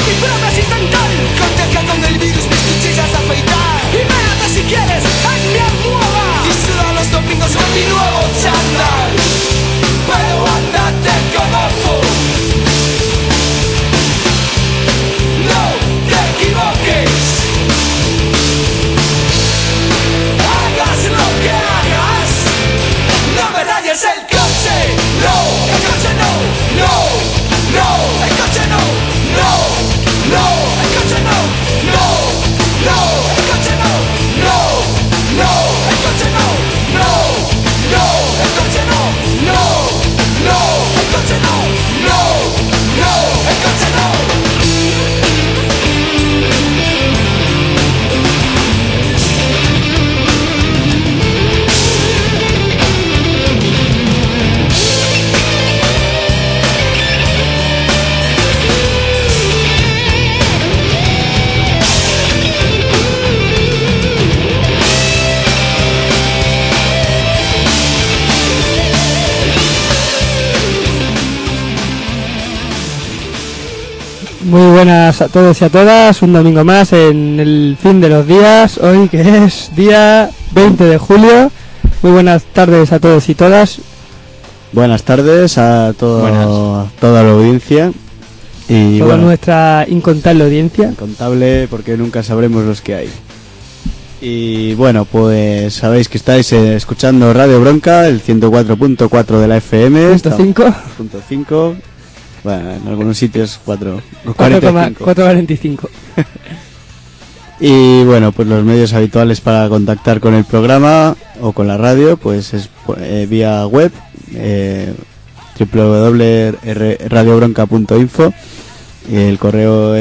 mi prueba es intentar contagiar con el virus mis cuchillas a afeitar. Y mírate si quieres en mi almohada y suda los domingos con mi nuevo chándal. Pero andate como fu. No te equivoques. Hagas lo que hagas, no me rayes el coche. No, el coche no, no, no, el coche no, no, no, el coche no, no, no, el coche no, no, no, el coche no, no, no, el coche no, no, no, el coche no, no, no, el coche no. Muy buenas a todos y a todas, un domingo más en el fin de los días, hoy que es día 20 de julio. Muy buenas tardes a todos y todas. Buenas tardes a toda la audiencia y toda nuestra incontable audiencia. Incontable porque nunca sabremos los que hay. Y bueno, pues sabéis que estáis escuchando Radio Bronca, el 104.4 de la FM. .5. Bueno, en algunos sitios 4,45. Y bueno, pues los medios habituales para contactar con el programa o con la radio, pues es vía web, www.radiobronca.info, y el correo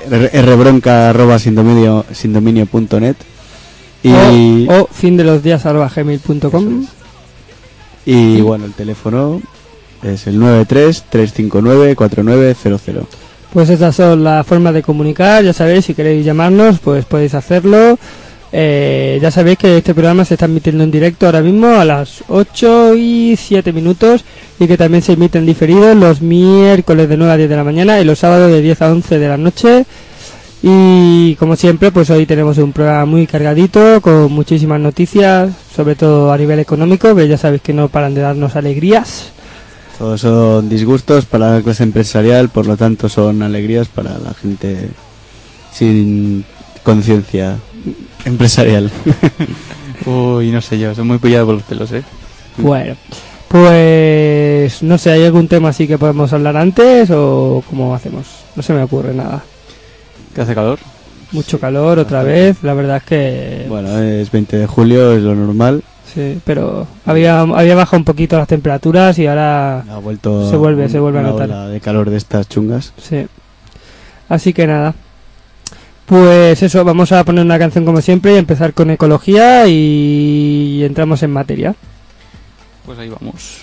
rbronca@sindominio.net y o findelosdias@gmail.com. Y bueno, el teléfono es el 93-359-4900. Pues estas son las formas de comunicar. Ya sabéis, si queréis llamarnos, pues podéis hacerlo. Ya sabéis que este programa se está emitiendo en directo ahora mismo a las 8:07 y que también se emite en diferido los miércoles de 9 a 10 de la mañana y los sábados de 10 a 11 de la noche. Y como siempre, pues hoy tenemos un programa muy cargadito con muchísimas noticias, sobre todo a nivel económico, que ya sabéis que no paran de darnos alegrías. Todos son disgustos para la clase empresarial, por lo tanto son alegrías para la gente sin conciencia empresarial. Uy, no sé yo, soy muy pillado por los pelos, ¿eh? Bueno, pues no sé, ¿hay algún tema así que podemos hablar antes o cómo hacemos? No se me ocurre nada. ¿Que hace calor? Mucho calor otra vez, la verdad es que... Bueno, es 20 de julio, es lo normal. Sí, pero había bajado un poquito las temperaturas y ahora ha vuelto se vuelve a notar. Una ola de calor de estas chungas. Sí. Así que nada. Pues eso, vamos a poner una canción como siempre y empezar con ecología y entramos en materia. Pues ahí vamos.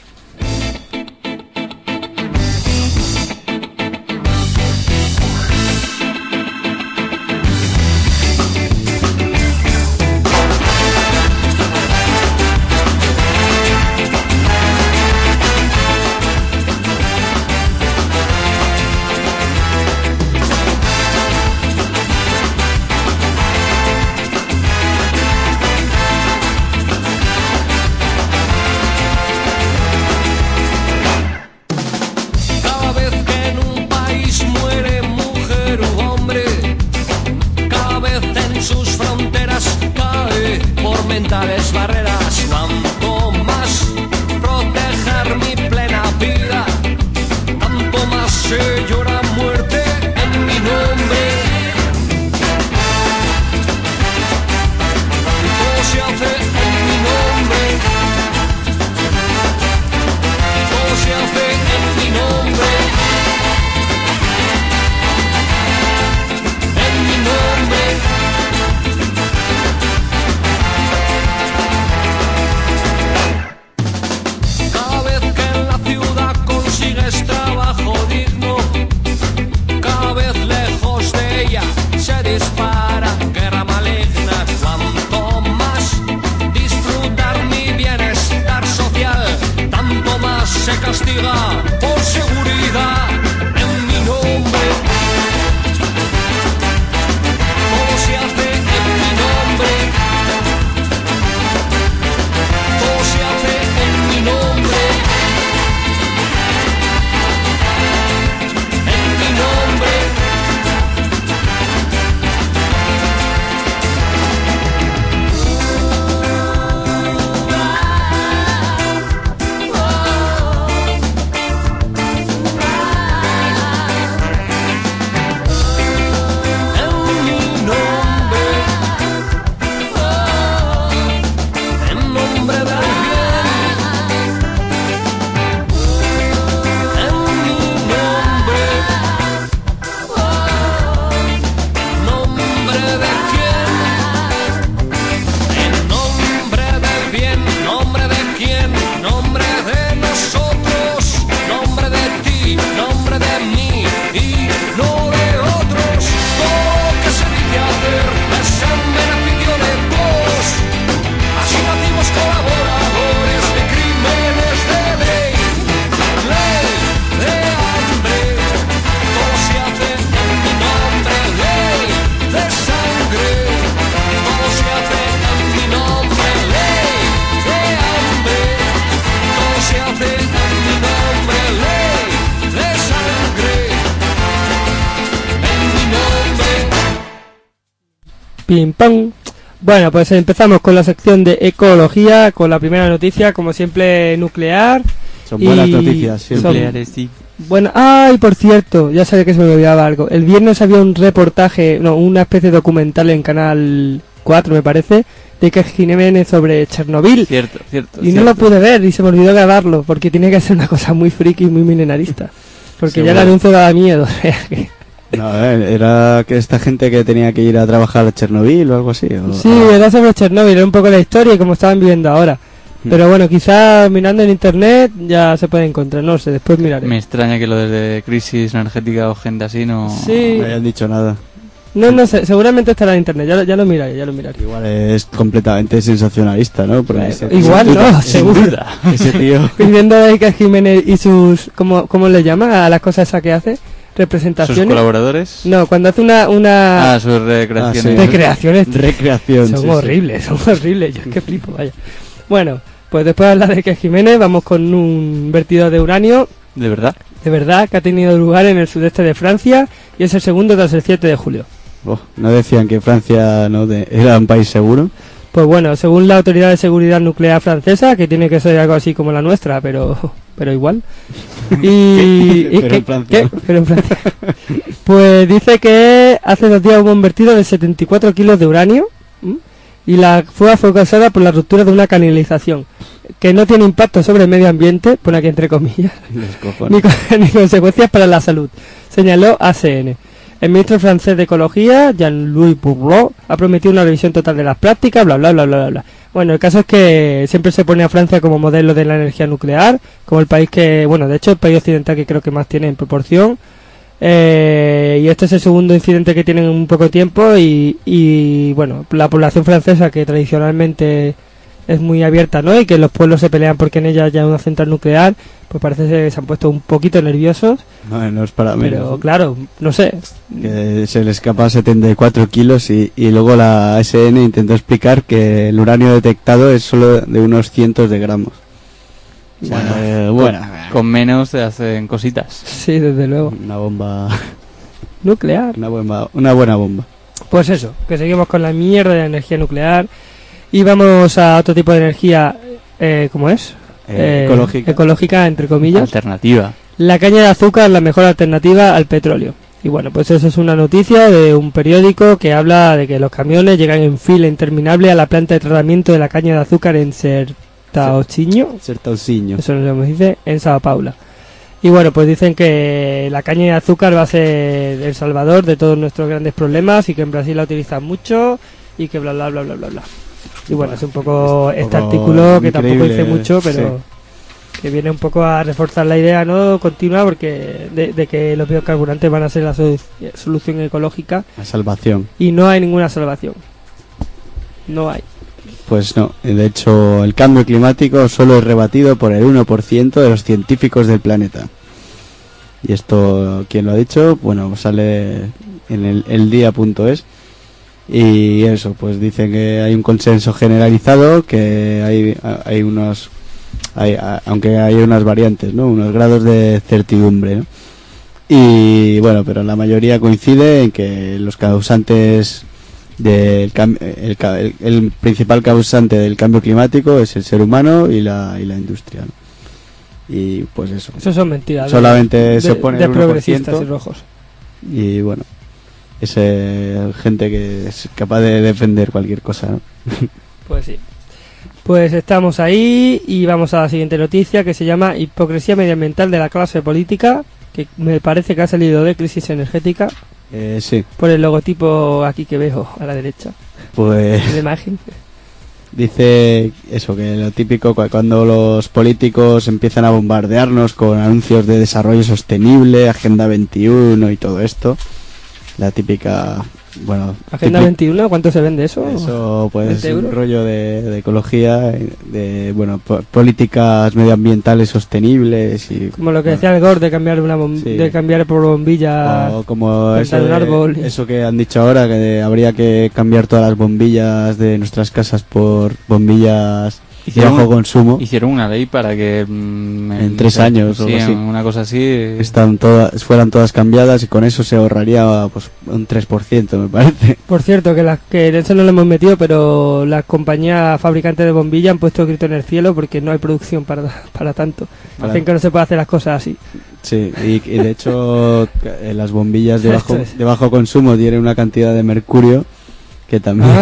Mentales barreras, cuanto más proteger mi plena vida, tanto más se llora muerte en mi nombre. Todo se hace en mi nombre, todo se hace en mi nombre, en mi nombre. Pim pam. Bueno, pues empezamos con la sección de ecología, con la primera noticia, como siempre, nuclear. Son buenas noticias, siempre. Nucleares, sí. Bueno, ay, por cierto, ya sabía que se me olvidaba algo. El viernes había un reportaje, no, una especie de documental en Canal 4, me parece, de Iker Jiménez sobre Chernobyl. Cierto. Y no lo pude ver y se me olvidó grabarlo, porque tiene que ser una cosa muy friki y muy milenarista. Porque Seguro. ya el anuncio daba miedo. No, era que esta gente que tenía que ir a trabajar a Chernobyl o algo así. Sí, era sobre Chernobyl, era un poco la historia y cómo estaban viviendo ahora. Pero bueno, quizás mirando en internet ya se puede encontrar, no sé, después miraré. Me extraña que lo de crisis energética o gente así no... Sí. No hayan dicho nada. No sé, seguramente estará en internet, ya lo miraré. Igual es completamente sensacionalista, ¿no? Porque Igual no, seguro. Ese tío... Viendo a Iker Jiménez y sus... ¿Cómo le llama a las cosas esas que hace? ¿Representaciones? ¿Sus colaboradores? No, cuando hace una... Ah, sus recreaciones. Recreaciones. Recreación. Son sí, horribles, son horribles. Yo es que flipo, vaya. Bueno, pues después de hablar de Iker Jiménez, vamos con un vertido de uranio. ¿De verdad? De verdad, que ha tenido lugar en el sudeste de Francia y es el segundo tras el 7 de julio. Oh, ¿no decían que Francia era un país seguro? Pues bueno, según la Autoridad de Seguridad Nuclear francesa, que tiene que ser algo así como la nuestra, pero igual. Pero en Francia. ¿Qué? Pero en Francia. Pues dice que hace 2 días hubo un vertido de 74 kilos de uranio. Y la fuga fue causada por la ruptura de una canalización que no tiene impacto sobre el medio ambiente, pone aquí entre comillas, ni consecuencias para la salud, señaló ACN. El ministro francés de Ecología, Jean-Louis Bourreau, ha prometido una revisión total de las prácticas, bla bla bla bla bla. Bueno, el caso es que siempre se pone a Francia como modelo de la energía nuclear, como el país que, bueno, de hecho el país occidental que creo que más tiene en proporción. Y este es el segundo incidente que tienen en un poco tiempo y bueno, la población francesa, que tradicionalmente es muy abierta, ¿no? Y que los pueblos se pelean porque en ella haya una central nuclear, pues parece que se han puesto un poquito nerviosos. No es para menos. Pero claro, no sé. Que se le escapa 74 kilos y luego la ASN intentó explicar que el uranio detectado es solo de unos cientos de gramos. O sea, bueno, con menos se hacen cositas. Sí, desde luego. Una bomba Nuclear. una buena bomba. Pues eso, que seguimos con la mierda de la energía nuclear y vamos a otro tipo de energía, ¿cómo es? Ecológica. Ecológica, entre comillas. Alternativa. La caña de azúcar, la mejor alternativa al petróleo. Y bueno, pues eso es una noticia de un periódico que habla de que los camiones llegan en fila interminable a la planta de tratamiento de la caña de azúcar en Sertauciño. Eso no sé cómo se dice, en Sao Paulo. Y bueno, pues dicen que la caña de azúcar va a ser el salvador de todos nuestros grandes problemas y que en Brasil la utilizan mucho y que bla bla bla bla bla bla. Y bueno, es un poco este artículo que tampoco dice mucho, pero sí, que viene un poco a reforzar la idea no continua porque de que los biocarburantes van a ser la solución ecológica. La salvación. Y no hay ninguna salvación. No hay. Pues no, de hecho el cambio climático solo es rebatido por el 1% de los científicos del planeta. Y esto, ¿quién lo ha dicho? Bueno, sale en el día.es. Y eso, pues dicen que hay un consenso generalizado, que aunque hay unas variantes, ¿no? Unos grados de certidumbre, ¿no? Y bueno, pero la mayoría coincide en que los causantes el principal causante del cambio climático es el ser humano y la industria, ¿no? Y pues eso son mentiras, solamente se opone de el 1%, progresistas y rojos. y bueno, es gente que es capaz de defender cualquier cosa, ¿no? Pues sí. Pues estamos ahí y vamos a la siguiente noticia, que se llama hipocresía medioambiental de la clase política, que me parece que ha salido de crisis energética. Sí. Por el logotipo aquí que veo a la derecha. Pues la imagen. Dice eso, que lo típico cuando los políticos empiezan a bombardearnos con anuncios de desarrollo sostenible, Agenda 21 y todo esto, la típica, bueno... ¿Agenda 21? ¿Cuánto se vende eso? Eso pues es un €20. rollo de ecología, de bueno, políticas medioambientales sostenibles y... Como lo que decía el Gore de cambiar de cambiar por bombilla, o como eso, un árbol. Eso que han dicho ahora, que habría que cambiar todas las bombillas de nuestras casas por bombillas bajo consumo. Hicieron una ley para que en 3 años o algo así, una cosa así, fueran todas cambiadas, y con eso se ahorraría pues un 3%, me parece. Por cierto, que en eso no lo hemos metido, pero las compañías fabricantes de bombillas han puesto grito en el cielo porque no hay producción para tanto. Hacen que no se puede hacer las cosas así. Sí, y de hecho las bombillas de bajo consumo tienen una cantidad de mercurio que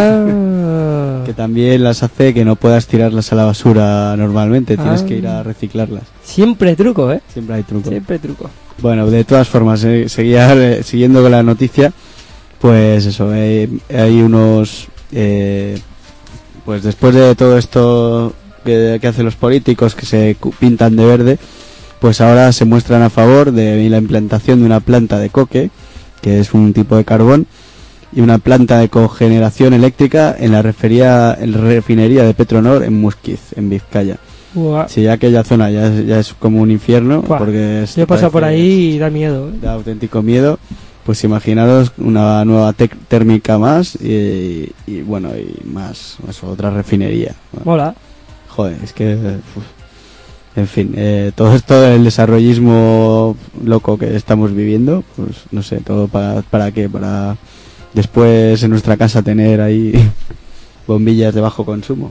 también las hace que no puedas tirarlas a la basura normalmente, tienes que ir a reciclarlas. Siempre hay truco, ¿eh? Siempre hay truco. Siempre hay truco. Bueno, de todas formas, siguiendo con la noticia, pues eso, hay unos... pues después de todo esto que hacen los políticos, que se pintan de verde, pues ahora se muestran a favor de la implantación de una planta de coque, que es un tipo de carbón, y una planta de cogeneración eléctrica en la refinería de Petronor en Musquiz, en Vizcaya. Wow. Sí, aquella zona ya es como un infierno, porque yo he pasado por ahí y da miedo, ¿eh? Da auténtico miedo. Pues imaginaros una nueva térmica más y bueno, y más otra refinería. Mola. Joder, es que... En fin, todo esto, el desarrollismo loco que estamos viviendo, pues no sé, todo para qué, para después en nuestra casa tener ahí bombillas de bajo consumo.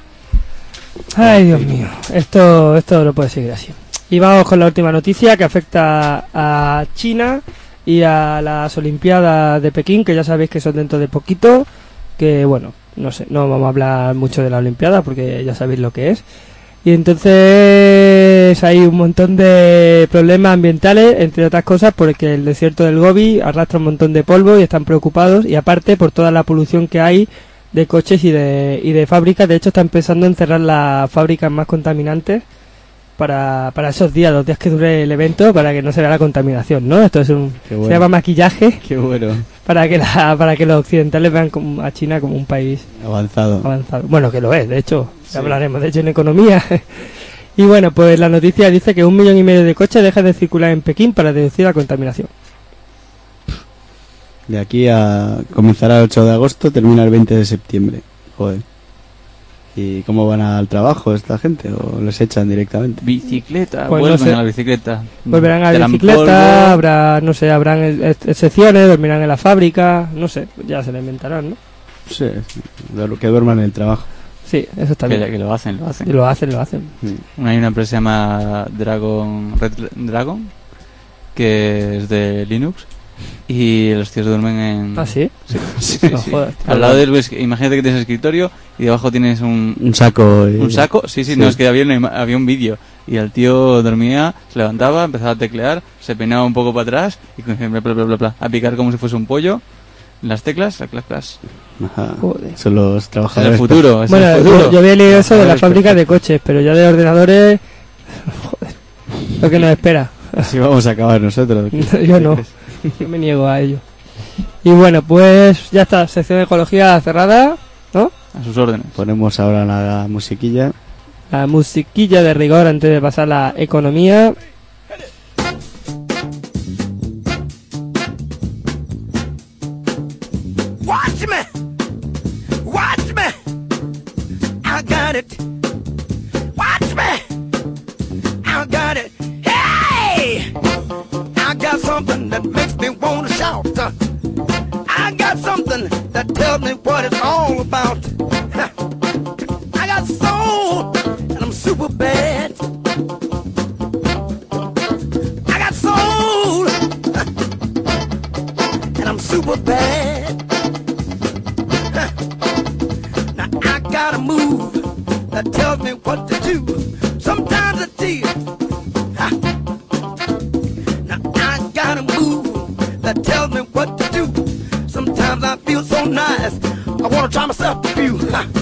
Ay, Dios mío, esto no puede seguir así. Y vamos con la última noticia que afecta a China y a las Olimpiadas de Pekín, que ya sabéis que son dentro de poquito, que bueno, no sé, no vamos a hablar mucho de la Olimpiada porque ya sabéis lo que es. Y entonces hay un montón de problemas ambientales, entre otras cosas porque el desierto del Gobi arrastra un montón de polvo y están preocupados, y aparte por toda la polución que hay de coches y de fábricas. De hecho están pensando en cerrar las fábricas más contaminantes para esos días, los días que dure el evento, para que no se vea la contaminación, ¿no? Esto es se llama maquillaje. Qué bueno. Para que los occidentales vean a China como un país avanzado. Bueno, que lo es, de hecho, sí. Hablaremos de hecho en economía. Y bueno, pues la noticia dice que 1,5 millones de coches dejan de circular en Pekín para reducir la contaminación. De aquí a comenzará el 8 de agosto, termina el 20 de septiembre. Joder. ¿Y cómo van al trabajo esta gente? ¿O les echan directamente? Bicicleta, pues vuelven no sé. A la bicicleta. Volverán a la bicicleta, habrán excepciones, dormirán en la fábrica, no sé, ya se lo inventarán, ¿no? Sí, que duerman en el trabajo. Sí, eso está bien. Que lo hacen. Y lo hacen. Hay una empresa que se llama Red Dragon, que es de Linux, y los tíos duermen en... ¿Ah, sí? Sí. No, joder, al lado imagínate que tienes escritorio y debajo tienes un saco. ¿Un saco? Sí, no, es que había un vídeo y el tío dormía, se levantaba, empezaba a teclear, se peinaba un poco para atrás y bla, bla, bla, bla, a picar como si fuese un pollo las teclas, clac. Ajá. Son los trabajadores. Es el futuro. Bueno, yo había leído eso de las fábricas de coches, pero ya de ordenadores, joder, lo que nos espera. Así vamos a acabar nosotros. Yo no. Yo me niego a ello. Y bueno, pues ya está, sección de ecología cerrada, ¿no? A sus órdenes. Ponemos ahora la musiquilla. La musiquilla de rigor antes de pasar a la economía. Watch me, I got it. Watch me, I got it. Hey! I got something that makes me want to shout. I got something that tells me what it's all about. I got soul, and I'm super bad. I got soul, and I'm super bad. Now I got a move that tells me what to do. Sometimes it's tears. Got a move that tells me what to do. Sometimes I feel so nice, I wanna try myself a few.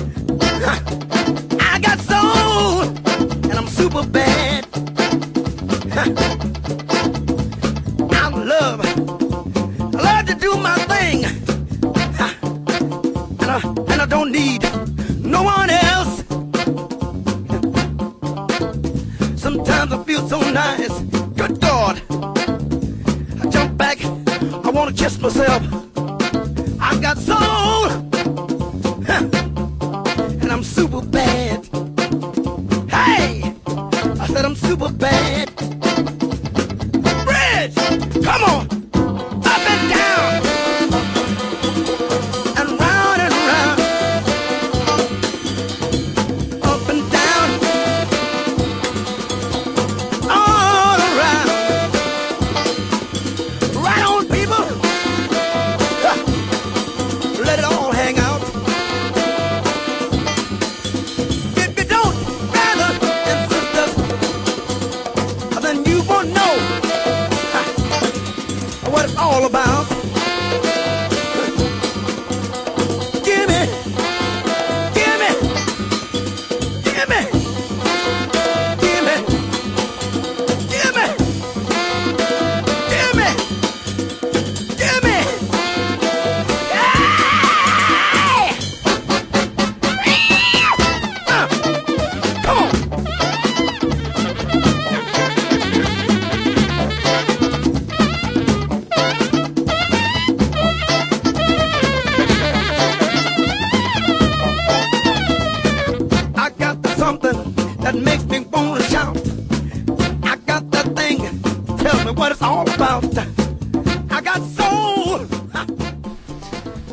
I got soul, and I'm super bad. I love to do my thing, and I don't need no one else. Sometimes I feel so nice, good God. Jump back, I wanna kiss myself. I got soul, and I'm super bad.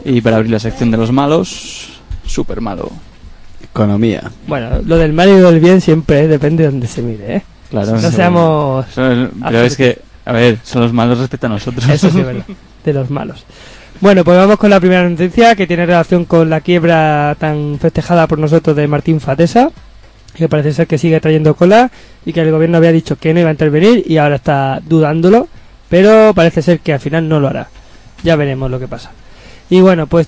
Y para abrir la sección de los malos, súper malo. Economía. Bueno, lo del mal y lo del bien siempre depende de donde se mire, ¿eh? Claro. No seamos... Pero es que, a ver, son los malos respecto a nosotros. Eso sí es verdad, de los malos. Bueno, pues vamos con la primera noticia que tiene relación con la quiebra tan festejada por nosotros de Martín Fatesa, que parece ser que sigue trayendo cola y que el gobierno había dicho que no iba a intervenir y ahora está dudándolo, pero parece ser que al final no lo hará. Ya veremos lo que pasa. Y bueno, pues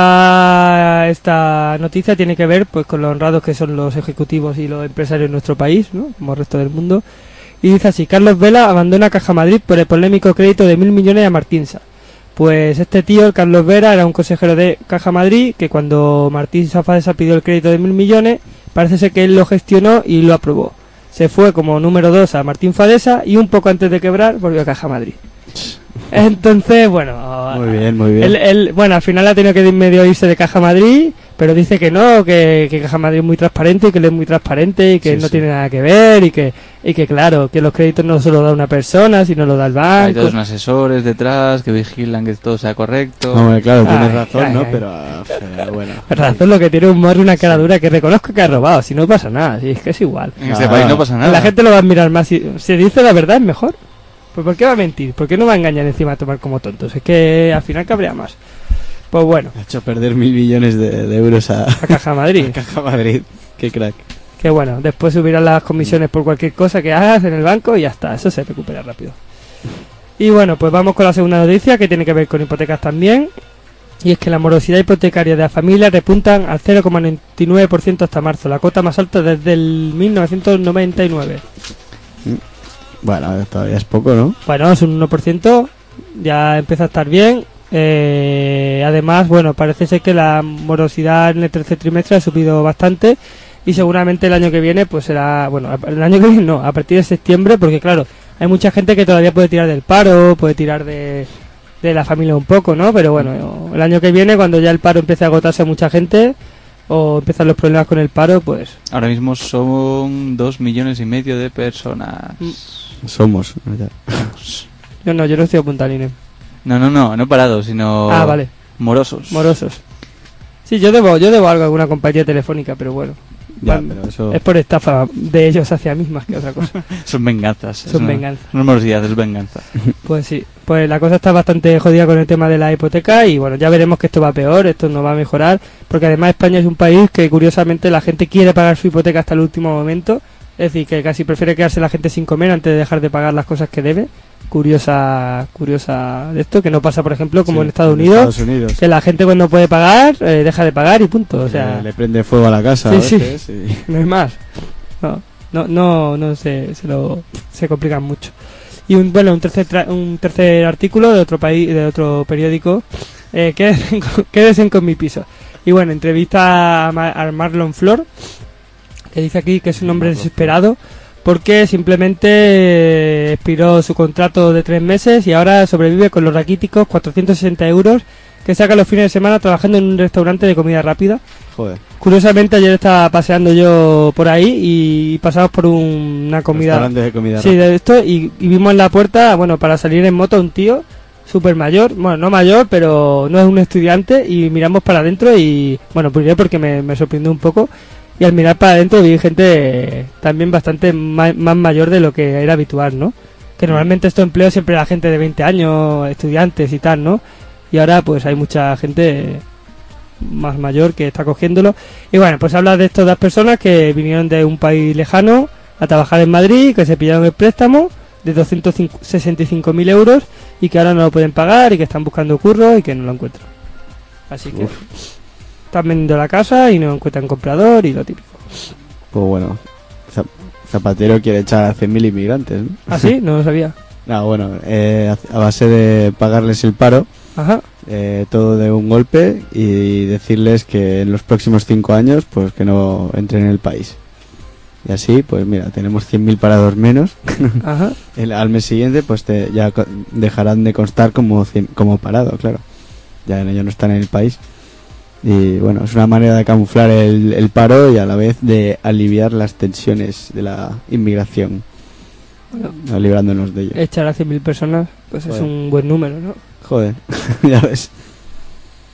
esta noticia tiene que ver pues con los honrados que son los ejecutivos y los empresarios en nuestro país, ¿no? Como el resto del mundo. Y dice así: Carlos Vela abandona Caja Madrid por el polémico crédito de 1.000 millones a Martinsa. Pues este tío, el Carlos Vela, era un consejero de Caja Madrid que cuando Martín Fatesa pidió el crédito de 1.000 millones, parece ser que él lo gestionó y lo aprobó. Se fue como número 2 a Martín Fatesa y un poco antes de quebrar volvió a Caja Madrid. Entonces, bueno, muy bien, muy bien. Él, bueno, al final ha tenido que medio irse de Caja Madrid, pero dice que no, que Caja Madrid es muy transparente y que él es muy transparente y que Sí, no sí. tiene nada que ver y que claro, que los créditos no solo da una persona, sino lo da el Hay banco. todos unos asesores detrás que vigilan que todo sea correcto. Hombre, claro, tienes Ay, razón, ay, ¿no? ay. Pero bueno. Razón lo que tiene un morro y una cara dura que reconozco que ha robado, si no pasa nada, si es que es igual. En este país no pasa nada. La gente lo va a admirar más, si se dice la verdad es mejor. Pues ¿por qué va a mentir? ¿Por qué no va a engañar encima a tomar como tontos? Es que al final cabrea más. Pues bueno, Ha hecho perder 1.000 millones de euros a a Caja Madrid. a Caja Madrid. Qué crack. Que bueno, después subirán las comisiones por cualquier cosa que hagas en el banco y ya está, eso se recupera rápido. Y bueno, pues vamos con la segunda noticia que tiene que ver con hipotecas también. Y es que la morosidad hipotecaria de la familia repuntan al 0,99% hasta marzo, la cota más alta desde el 1999. Bueno, todavía es poco, ¿no? Bueno, es un 1%, ya empieza a estar bien. Además, bueno, parece ser que la morosidad en el tercer trimestre ha subido bastante y seguramente el año que viene pues será, bueno, el año que viene no, a partir de septiembre, porque claro, hay mucha gente que todavía puede tirar del paro, puede tirar de la familia un poco, ¿no? Pero bueno, el año que viene, cuando ya el paro empiece a agotarse a mucha gente o empiezan los problemas con el paro, pues... Ahora mismo son 2,5 millones de personas. Somos. ¿verdad? Yo no estoy apuntando, Inés. No parados, sino Ah, vale. morosos. Morosos. Sí, yo debo algo a alguna compañía telefónica, pero bueno. Ya, Bueno, pero eso... es por estafa de ellos hacia mí más que otra cosa. Son venganzas. Son venganzas. No es morosidad, es venganza. Pues sí, pues la cosa está bastante jodida con el tema de la hipoteca y bueno, ya veremos que esto va peor, esto no va a mejorar, porque además España es un país que curiosamente la gente quiere pagar su hipoteca hasta el último momento, es decir, que casi prefiere quedarse la gente sin comer antes de dejar de pagar las cosas que debe. Curiosa de esto, que no pasa por ejemplo como Sí, en Estados Unidos, Unidos. que la gente cuando puede pagar deja de pagar y punto, o sea... Le prende fuego a la casa Sí, a sí. veces y- No es más. No se complican mucho. Y un tercer artículo de otro país, de otro periódico, quédense con mi piso. Y bueno, entrevista a Marlon Flor, que dice aquí que es un hombre desesperado porque simplemente expiró su contrato de 3 meses y ahora sobrevive con los raquíticos 460 euros que saca los fines de semana trabajando en un restaurante de comida rápida. Joder. Curiosamente ayer estaba paseando yo por ahí y pasamos por una comida, Restaurante de comida sí, de esto, y vimos en la puerta, bueno, para salir en moto un tío súper mayor, bueno, no mayor, pero no es un estudiante, y miramos para adentro y, bueno, pues porque me sorprendió un poco, y al mirar para adentro vi gente también bastante más mayor de lo que era habitual, ¿no? Que normalmente estos empleos siempre era gente de 20 años, estudiantes y tal, ¿no? Y ahora pues hay mucha gente más mayor que está cogiéndolo. Y bueno, pues habla de estas dos personas que vinieron de un país lejano a trabajar en Madrid, que se pillaron el préstamo de 265.000 euros y que ahora no lo pueden pagar y que están buscando curro y que no lo encuentran. Así que están vendiendo la casa y no encuentran comprador y lo típico. Pues bueno, Zapatero quiere echar a 100.000 inmigrantes, ¿no? ¿Ah, sí? No lo sabía. No, bueno, a base de pagarles el paro, Ajá. todo de un golpe, y decirles que en los próximos 5 años pues que no entren en el país. Y así, pues mira, tenemos 100.000 parados menos. Ajá. Al mes siguiente pues ya dejarán de constar como parado, claro. Ya ellos no están en el país. Y bueno, es una manera de camuflar el paro y a la vez de aliviar las tensiones de la inmigración. Bueno, librándonos de ello. echar a 100.000 personas, pues es Joder. un buen número, ¿no? Joder, ya ves.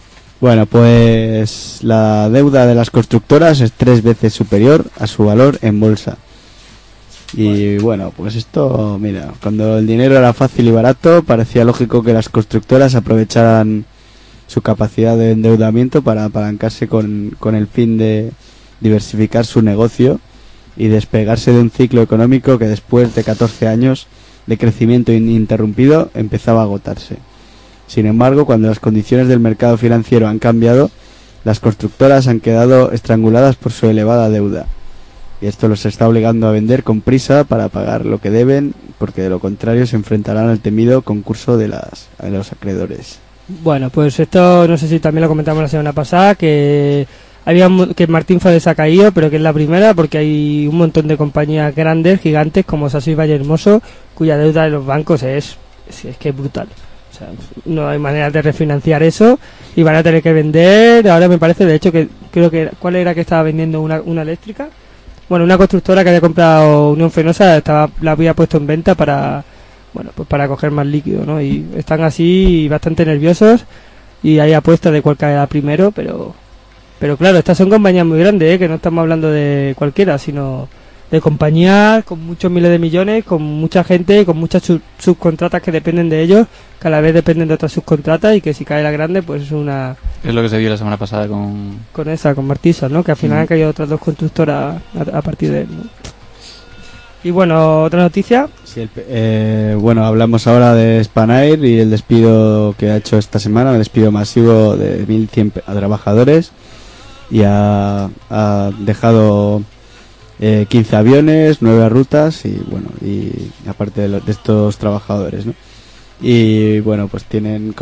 Bueno, pues la deuda de las constructoras es 3 veces superior a su valor en bolsa. Y bueno, pues esto, mira, cuando el dinero era fácil y barato, parecía lógico que las constructoras aprovecharan su capacidad de endeudamiento para apalancarse con el fin de diversificar su negocio y despegarse de un ciclo económico que después de 14 años de crecimiento ininterrumpido empezaba a agotarse. Sin embargo, cuando las condiciones del mercado financiero han cambiado, las constructoras han quedado estranguladas por su elevada deuda. Y esto los está obligando a vender con prisa para pagar lo que deben, porque de lo contrario se enfrentarán al temido concurso de los acreedores. Bueno, pues esto no sé si también lo comentamos la semana pasada, que que Martín Fades ha caído, pero que es la primera, porque hay un montón de compañías grandes, gigantes, como Sassi Valle Hermoso, cuya deuda de los bancos es que es brutal. O sea, no hay manera de refinanciar eso y van a tener que vender. Ahora me parece, de hecho, que creo que ¿cuál era que estaba vendiendo una eléctrica? Bueno, una constructora que había comprado Unión Fenosa la había puesto en venta para coger más líquido, ¿no? Y están así bastante nerviosos y hay apuestas de cuál caerá primero, pero claro, estas son compañías muy grandes, que no estamos hablando de cualquiera, sino de compañías con muchos miles de millones, con mucha gente, con muchas subcontratas que dependen de ellos, que a la vez dependen de otras subcontratas, y que si cae la grande, pues es lo que se vio la semana pasada con Martisa, ¿no? Que al final han caído otras dos constructoras a partir de él, ¿no? Y bueno, otra noticia. Sí, bueno, hablamos ahora de Spanair y el despido que ha hecho esta semana, un despido masivo de 1.100 trabajadores, y ha dejado 15 aviones, 9 rutas y bueno, y aparte de estos trabajadores, ¿no? Y bueno, pues tienen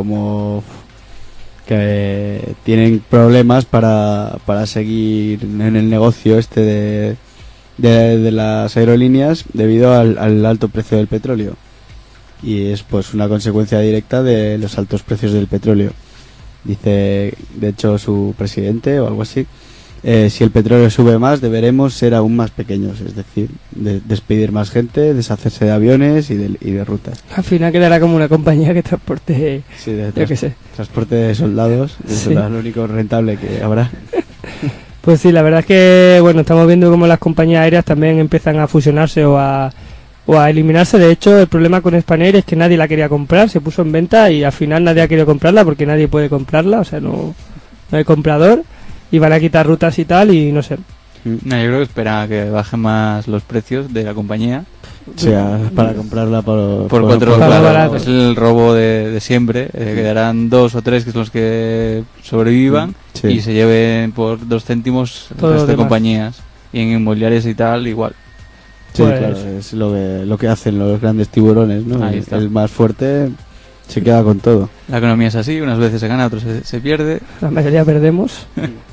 tienen problemas para seguir en el negocio este de las aerolíneas debido al alto precio del petróleo, y es pues una consecuencia directa de los altos precios del petróleo. Dice, de hecho, su presidente o algo así, si el petróleo sube más, deberemos ser aún más pequeños, es decir, despedir más gente, deshacerse de aviones y de rutas. Al final quedará como una compañía que transporte, sí, transporte de soldados, sí. Eso es lo único rentable que habrá. Pues sí, la verdad es que, bueno, estamos viendo cómo las compañías aéreas también empiezan a fusionarse o a eliminarse. De hecho, el problema con Spanair es que nadie la quería comprar, se puso en venta y al final nadie ha querido comprarla porque nadie puede comprarla, o sea, no hay comprador, y van a quitar rutas y tal, y no sé. No, yo creo que espera que bajen más los precios de la compañía. O sea, para comprarla por 4 barato. Es el robo de siempre. Quedarán 2 o 3 que son los que sobrevivan, sí, y se lleven por 2 céntimos Todos las de demás. compañías. Y en inmobiliarias y tal, igual. Sí, Pues- claro, es lo que hacen los grandes tiburones, ¿no? Ahí está. El más fuerte se queda con todo. La economía es así, unas veces se gana, otras se pierde. La mayoría perdemos.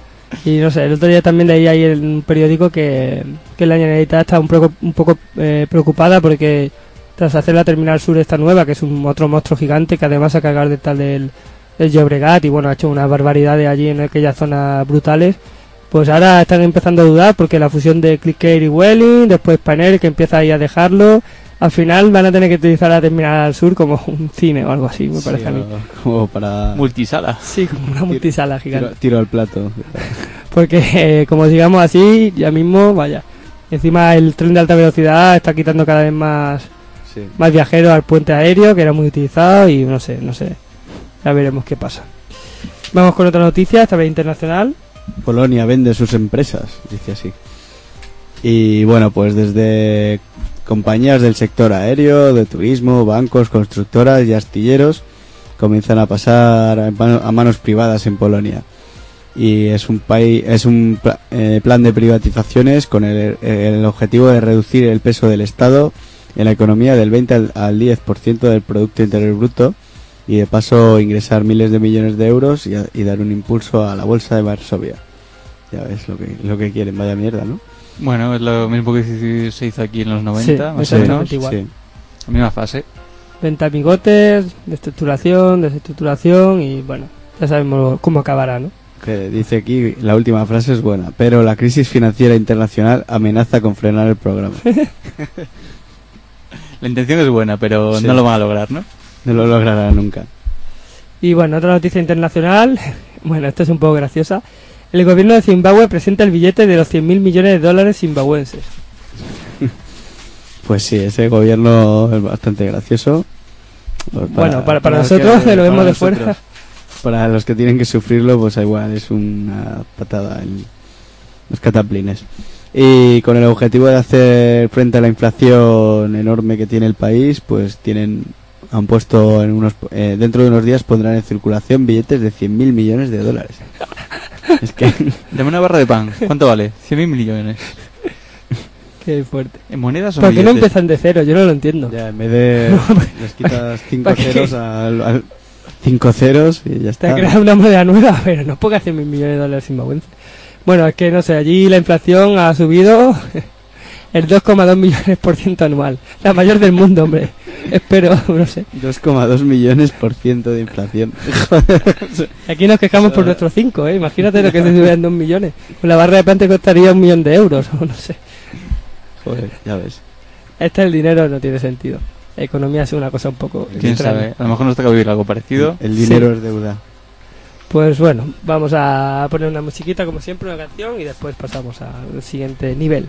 Y no sé, el otro día también leí ahí en un periódico que la Generalitat está un poco preocupada porque tras hacer la terminal sur esta nueva, que es otro monstruo gigante que además se ha cargado del Llobregat, y bueno, ha hecho unas barbaridades allí en aquellas zonas brutales, pues ahora están empezando a dudar porque la fusión de Clickair y Welling, después Spanair, que empieza ahí a dejarlo, al final van a tener que utilizar la terminal sur como un cine o algo así, me parece a mí. Como para Multisala. Sí, como una multisala gigante. tiro al plato. Porque como sigamos así, ya mismo, vaya. Encima el tren de alta velocidad está quitando cada vez más viajeros al puente aéreo, que era muy utilizado, y no sé. Ya veremos qué pasa. Vamos con otra noticia, esta vez internacional. Polonia vende sus empresas, dice así. Y bueno, pues desde compañías del sector aéreo, de turismo, bancos, constructoras y astilleros comienzan a pasar a manos privadas en Polonia. Y es un plan de privatizaciones con el objetivo de reducir el peso del Estado en la economía del 20 al 10% del Producto Interior Bruto, y de paso ingresar miles de millones de euros y dar un impulso a la bolsa de Varsovia. Ya ves lo que quieren, vaya mierda, ¿no? Bueno, es lo mismo que se hizo aquí en los 90, Sí, más o exactamente menos. igual. Sí. La misma fase. Venta a amigotes, desestructuración, y bueno, ya sabemos cómo acabará, ¿no? Que dice aquí, la última frase es buena, pero la crisis financiera internacional amenaza con frenar el programa. La intención es buena, pero Sí. no lo van a lograr, ¿no? No lo logrará nunca. Y bueno, otra noticia internacional, Bueno, esto es un poco graciosa. El gobierno de Zimbabue presenta el billete de los 100.000 millones de dólares zimbabuenses. Pues sí, ese gobierno es bastante gracioso. Bueno, para nosotros, que lo vemos de fuera. Para los que tienen que sufrirlo, pues igual es una patada en los cataplines. Y con el objetivo de hacer frente a la inflación enorme que tiene el país, pues han puesto dentro de unos días pondrán en circulación billetes de 100.000 millones de dólares. Es que dame una barra de pan. ¿Cuánto vale? 100.000 millones. Qué fuerte. ¿En monedas o ¿Por qué no billetes? empiezan de cero? Yo no lo entiendo. ya en vez de les quitas 5 ceros al 5 ceros y ya Te está. creas una moneda nueva, pero no pongas 100.000 millones de dólares zimbabuenses. Bueno, es que no sé, allí la inflación ha subido el 2,2 millones por ciento anual. La mayor del mundo, hombre. Espero, no sé. 2,2 millones por ciento de inflación. Aquí nos quejamos por nuestros 5, ¿eh? Imagínate lo que se subieran 2 millones. Pues la barra de pan te costaría 1 millón de euros, o no sé. Joder, ya ves. El dinero no tiene sentido. La economía es una cosa un poco ¿Quién extraña. sabe? A lo mejor nos toca vivir algo parecido. El dinero es deuda. Pues bueno, vamos a poner una musiquita como siempre, una canción y después pasamos al siguiente nivel.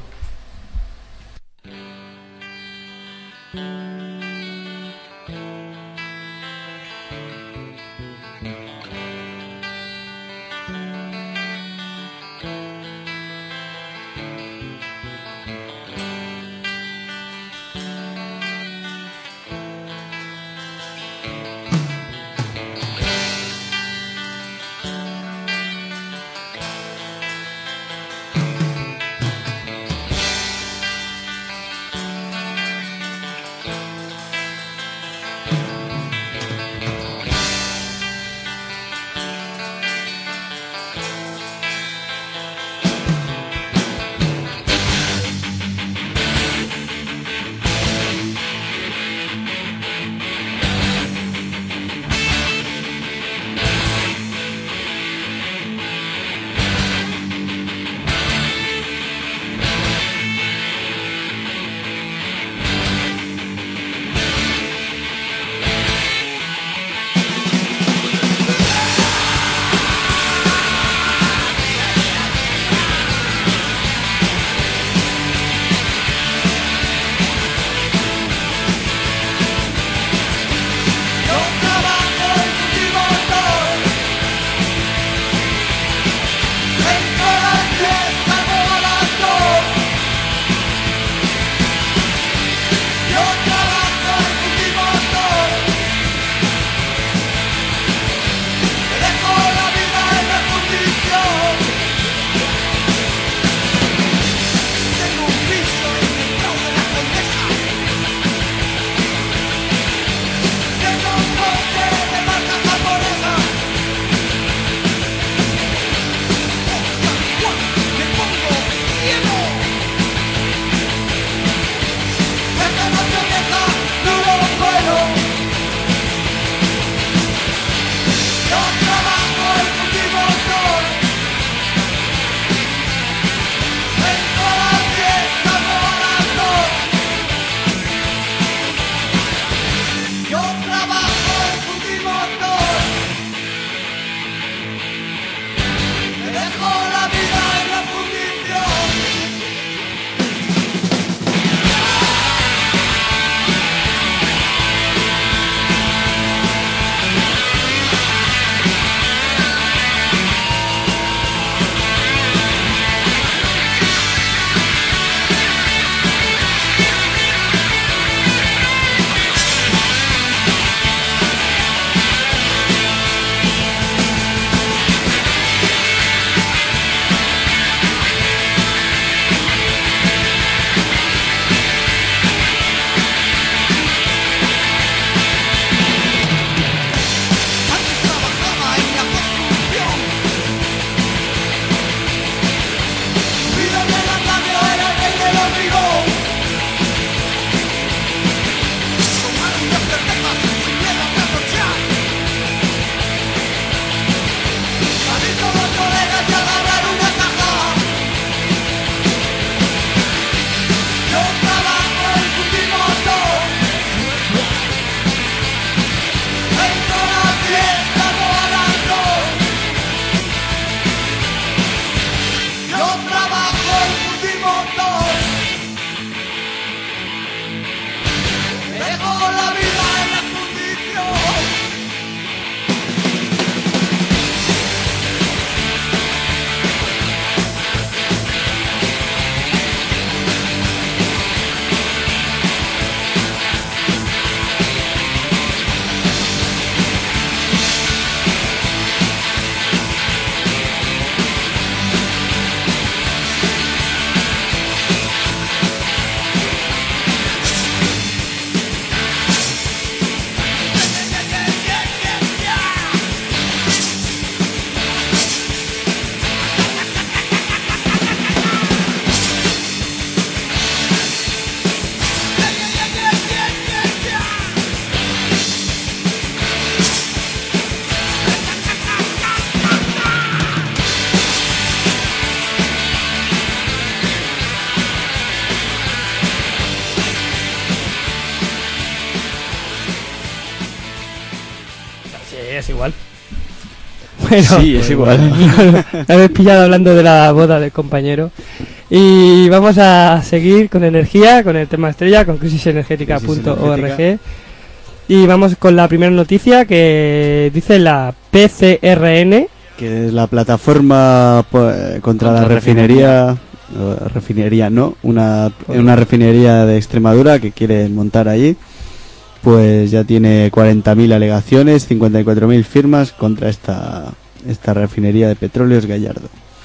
es igual. Bueno, Sí, es igual. me habéis pillado hablando de la boda del compañero. Y vamos a seguir con energía, con el tema estrella, con crisisenergética.org. Y vamos con la primera noticia que dice la PCRN, que es la plataforma contra la refinería. Refinería no, una refinería de Extremadura que quiere montar allí. Pues ya tiene 40.000 alegaciones, 54.000 firmas contra esta refinería de Petróleos Gallardo.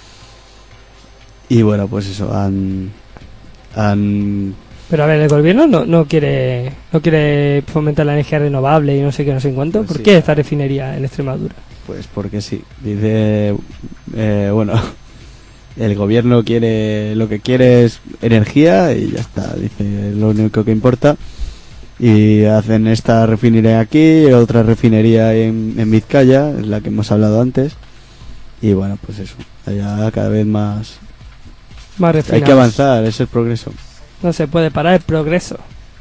Y bueno, pues eso, han pero a ver, el gobierno no quiere fomentar la energía renovable y no sé qué, no sé en cuánto. Pues ¿Por sí. qué esta refinería en Extremadura? Pues porque sí, dice, bueno, el gobierno quiere, lo que quiere es energía y ya está, dice, lo único que importa. Y hacen esta refinería aquí, otra refinería en Vizcaya, es la que hemos hablado antes. Y bueno, pues eso, allá cada vez más Más hay que avanzar, es el progreso. No se puede parar el progreso.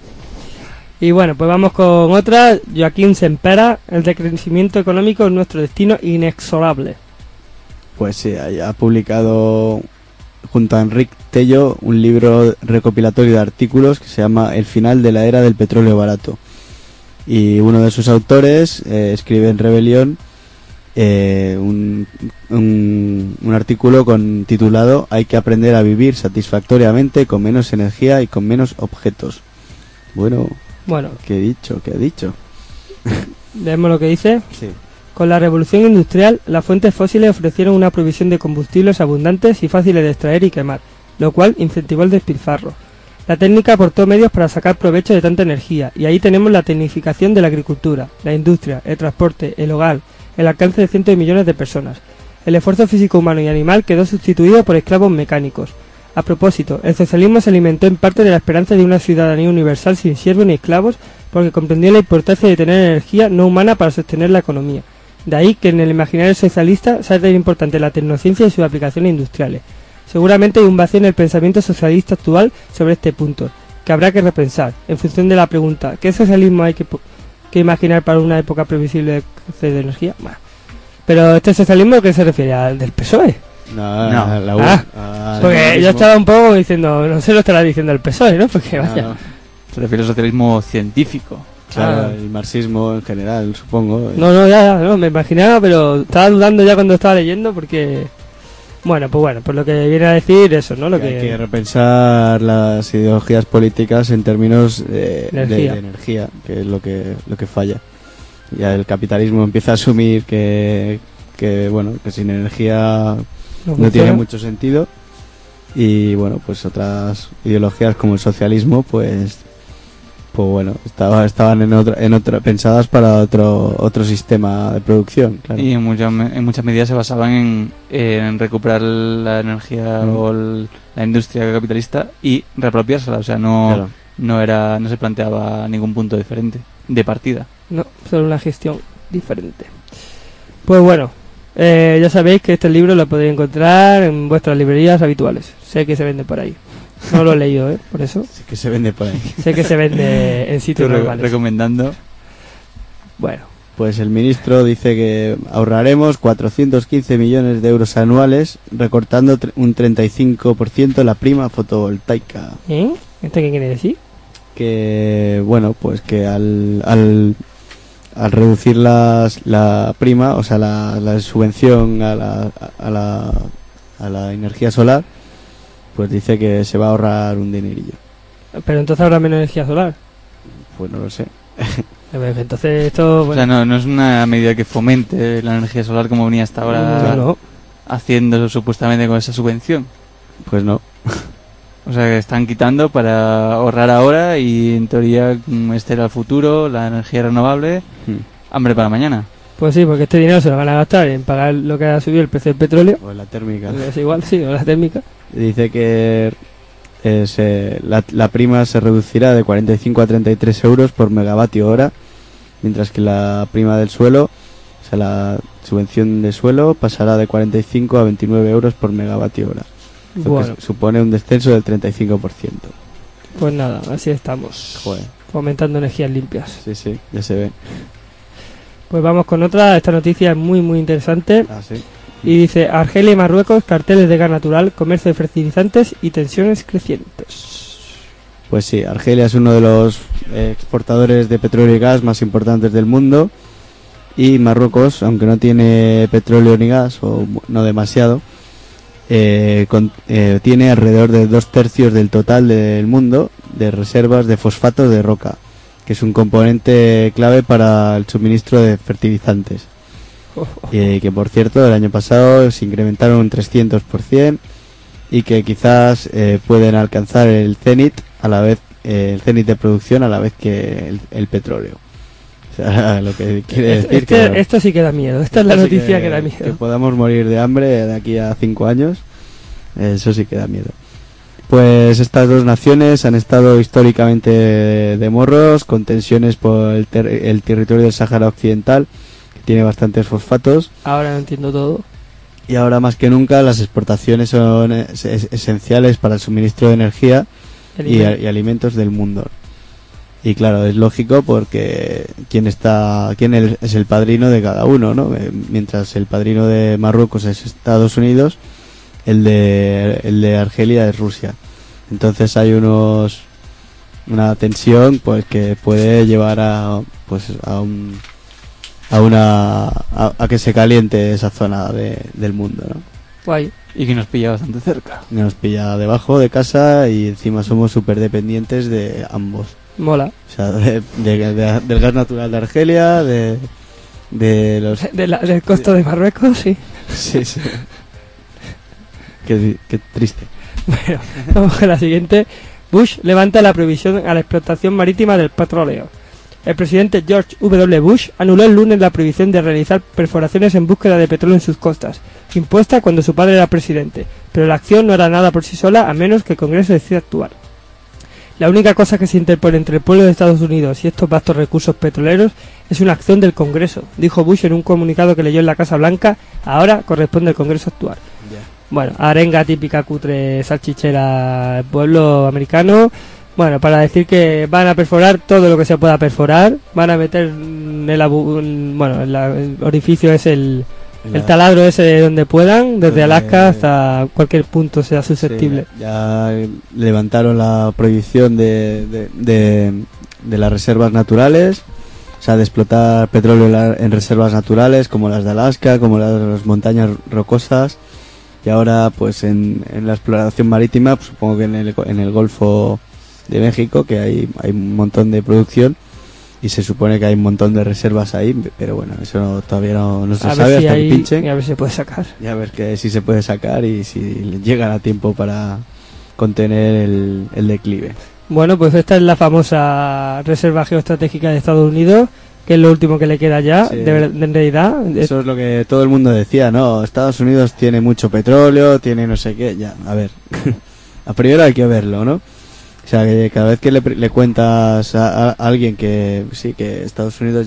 Y bueno, pues vamos con otra. Joaquín Sempera, el decrecimiento económico es nuestro destino inexorable. Pues sí, ha publicado junto a Enrique Tello un libro recopilatorio de artículos que se llama El final de la era del petróleo barato. Y uno de sus autores escribe en Rebelión un artículo titulado Hay que aprender a vivir satisfactoriamente con menos energía y con menos objetos. Bueno, ¿qué ha dicho? Leemos lo que dice. Sí. Con la revolución industrial, las fuentes fósiles ofrecieron una provisión de combustibles abundantes y fáciles de extraer y quemar, lo cual incentivó el despilfarro. La técnica aportó medios para sacar provecho de tanta energía, y ahí tenemos la tecnificación de la agricultura, la industria, el transporte, el hogar, el alcance de cientos de millones de personas. El esfuerzo físico humano y animal quedó sustituido por esclavos mecánicos. A propósito, el socialismo se alimentó en parte de la esperanza de una ciudadanía universal sin siervos ni esclavos, porque comprendió la importancia de tener energía no humana para sostener la economía. De ahí que en el imaginario socialista sea tan importante la tecnociencia y sus aplicaciones industriales. Seguramente hay un vacío en el pensamiento socialista actual sobre este punto, que habrá que repensar, en función de la pregunta ¿qué socialismo hay que imaginar para una época previsible de cruce de energía? Bueno. Pero ¿este socialismo a qué se refiere? ¿Al del PSOE? No. Porque yo estaba un poco diciendo, no sé lo estará diciendo el PSOE, ¿no? Porque vaya. No. Se refiere al socialismo científico. Claro, el marxismo en general, supongo. No, me imaginaba, pero estaba dudando ya cuando estaba leyendo porque... Bueno, pues lo que viene a decir eso, ¿no? Hay que repensar las ideologías políticas en términos de energía, que es lo que falla. Ya el capitalismo empieza a asumir que sin energía no tiene mucho sentido. Y bueno, pues otras ideologías como el socialismo, pues bueno, estaban en otra pensadas para otro sistema de producción, claro. Y en muchas medidas se basaban en recuperar la energía o la industria capitalista y reapropiársela, o sea, no se planteaba ningún punto diferente de partida. No, solo una gestión diferente. Pues bueno, ya sabéis que este libro lo podéis encontrar en vuestras librerías habituales. Sé que se vende por ahí. No lo he leído, por eso. Sí que se vende por ahí. Sé que se vende en sitios normales. Recomendando. Bueno. Pues el ministro dice que ahorraremos 415 millones de euros anuales recortando un 35% la prima fotovoltaica. ¿Esto qué quiere decir? Que, bueno, pues que al reducir la prima, o sea, la subvención a la energía solar, pues dice que se va a ahorrar un dinerillo. Pero entonces habrá menos energía solar. Pues no lo sé. Entonces esto... Bueno. O sea, no es una medida que fomente la energía solar como venía hasta ahora haciendo supuestamente con esa subvención. Pues no. O sea, que están quitando para ahorrar ahora y en teoría este era el futuro, la energía renovable, hambre para mañana. Pues sí, porque este dinero se lo van a gastar en pagar lo que ha subido el precio del petróleo. O la térmica. Es igual, sí, o la térmica. Dice que la prima se reducirá de 45 a 33 euros por megavatio hora, mientras que la prima del suelo, o sea, la subvención de suelo, pasará de 45 a 29 euros por megavatio hora. Lo que supone un descenso del 35%. Pues nada, así estamos. Joder. Fomentando energías limpias. Sí, ya se ve. Pues vamos con otra. Esta noticia es muy muy interesante. Sí. Y dice: Argelia y Marruecos, carteles de gas natural, comercio de fertilizantes y tensiones crecientes. Pues sí, Argelia es uno de los exportadores de petróleo y gas más importantes del mundo. Y Marruecos, aunque no tiene petróleo ni gas, o no demasiado, tiene alrededor de 2/3 del total del mundo de reservas de fosfatos de roca, que es un componente clave para el suministro de fertilizantes. Que por cierto, el año pasado se incrementaron un 300% y que quizás pueden alcanzar el cenit a la vez, el cenit de producción a la vez que el petróleo. O sea, lo que quiere decir que esto sí que da miedo. Esta es la noticia que da miedo. Que podamos morir de hambre de aquí a 5 años. Eso sí que da miedo. Pues estas dos naciones han estado históricamente de morros, con tensiones por el territorio del Sáhara Occidental, que tiene bastantes fosfatos. Ahora no entiendo todo. Y ahora más que nunca las exportaciones son esenciales para el suministro de energía y alimentos del mundo. Y claro, es lógico porque quién es el padrino de cada uno, ¿no? Mientras el padrino de Marruecos es Estados Unidos, el de Argelia es Rusia. Entonces hay una tensión pues que puede llevar a que se caliente esa zona del mundo, ¿no? Guay. Y que nos pilla bastante cerca. Nos pilla debajo de casa y encima somos súper dependientes de ambos. Mola. O sea, del gas natural de Argelia, del costo de Marruecos, sí. Sí. Qué triste. Bueno, vamos a la siguiente. Bush levanta la prohibición a la explotación marítima del petróleo. El presidente George W. Bush anuló el lunes la prohibición de realizar perforaciones en búsqueda de petróleo en sus costas, impuesta cuando su padre era presidente, pero la acción no era nada por sí sola a menos que el Congreso decida actuar. La única cosa que se interpone entre el pueblo de Estados Unidos y estos vastos recursos petroleros es una acción del Congreso, dijo Bush en un comunicado que leyó en la Casa Blanca. Ahora corresponde al Congreso actuar. Bueno, arenga típica cutre salchichera del pueblo americano. Bueno, para decir que van a perforar todo lo que se pueda perforar, van a meter el orificio es el taladro ese donde puedan, desde Alaska hasta cualquier punto sea susceptible. Sí, ya levantaron la prohibición de las reservas naturales, o sea, de explotar petróleo en reservas naturales como las de Alaska, como las montañas rocosas. Y ahora, pues en la exploración marítima, pues, supongo que en el Golfo de México, que hay un montón de producción y se supone que hay un montón de reservas ahí, pero bueno, eso todavía no se sabe hasta que pinchen. Y a ver si se puede sacar. Y a ver si se puede sacar y si llegan a tiempo para contener el declive. Bueno, pues esta es la famosa Reserva Geoestratégica de Estados Unidos, que es lo último que le queda ya, sí. En realidad. Eso es lo que todo el mundo decía, ¿no? Estados Unidos tiene mucho petróleo, tiene no sé qué, ya, a ver. A primero hay que verlo, ¿no? O sea, que cada vez que le cuentas a alguien que sí, que Estados Unidos